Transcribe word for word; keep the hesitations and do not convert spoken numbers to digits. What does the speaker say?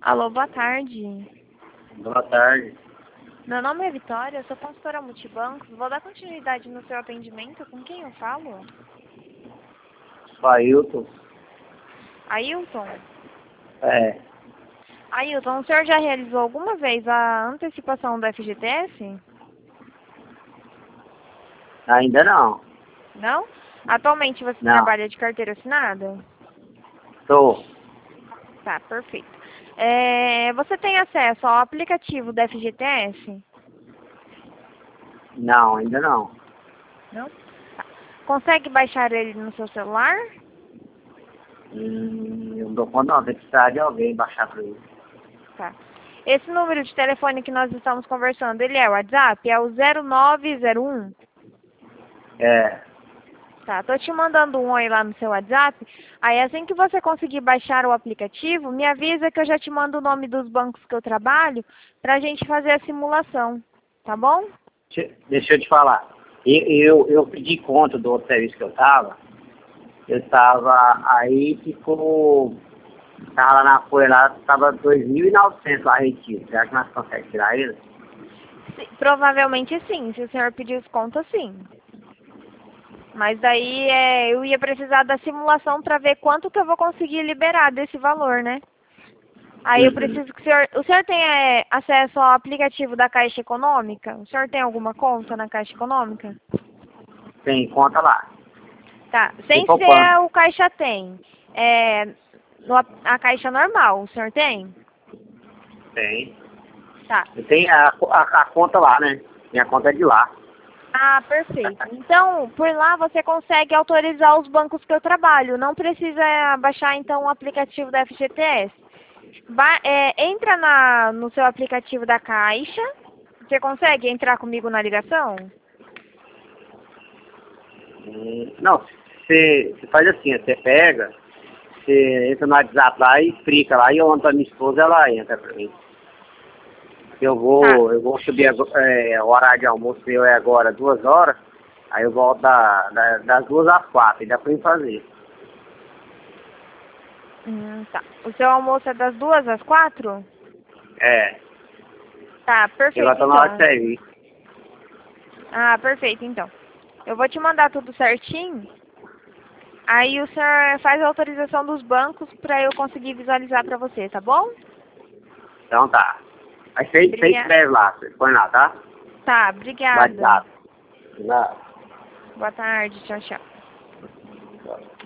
Alô, boa tarde. Boa tarde. Meu nome é Vitória, eu sou consultora multibancos. Vou dar continuidade no seu atendimento. Com quem eu falo? Ailton. Ailton? É. Ailton, o senhor já realizou alguma vez a antecipação do F G T S? Ainda não. Não? Atualmente você Não. trabalha de carteira assinada? Tô. Tá, perfeito. É, você tem acesso ao aplicativo do F G T S? Não, ainda não. Não? Tá. Consegue baixar ele no seu celular? Hum, eu não dou conta não, tem que precisar de alguém baixar pra ele. Tá. Esse número de telefone que nós estamos conversando, ele é o WhatsApp? É o zero nove zero um? É. Tá, tô te mandando um oi lá no seu WhatsApp. Aí assim que você conseguir baixar o aplicativo, me avisa que eu já te mando o nome dos bancos que eu trabalho pra gente fazer a simulação, tá bom? Deixa, deixa eu te falar. Eu, eu, eu pedi conta do outro serviço que eu tava. Eu tava, aí ficou, tava lá na folha lá, tava dois mil e novecentos lá retiro. Será que nós conseguimos tirar ele? Sim, provavelmente sim, se o senhor pedir desconto, sim. Mas daí é, eu ia precisar da simulação para ver quanto que eu vou conseguir liberar desse valor, né? Aí eu Uhum. preciso que o senhor... O senhor tem é, acesso ao aplicativo da Caixa Econômica? O senhor tem alguma conta na Caixa Econômica? Tem conta lá. Tá, Tem sem poupança. ser o Caixa Tem. É, no, a Caixa normal, o senhor tem? Tem. Tá. Eu tenho a, a, a conta lá, né? Minha conta é de lá. Ah, perfeito. Então, por lá você consegue autorizar os bancos que eu trabalho. Não precisa baixar, então, o aplicativo da F G T S. Vai, é, entra na, no seu aplicativo da Caixa. Você consegue entrar comigo na ligação? Hum, Não, você você faz assim, você pega, você entra no WhatsApp lá e explica lá, e eu ando pra minha esposa, ela entra pra mim. Eu Tá. vou, eu vou subir agora, é, o horário de almoço meu é agora duas horas, aí eu volto da, da- das duas às quatro, e dá pra mim fazer. Hum, tá. O seu almoço é das duas às quatro? É, Tá, eu agora perfeito, tô na hora de então. serviço. Ah, perfeito, então. Eu vou te mandar tudo certinho. Aí o senhor faz a autorização dos bancos para eu conseguir visualizar para você, tá bom? Então tá. Aí você, você Obrigada. escreve lá, você põe lá, tá? Tá, No obrigada. WhatsApp. Não. Boa tarde, tchau, tchau.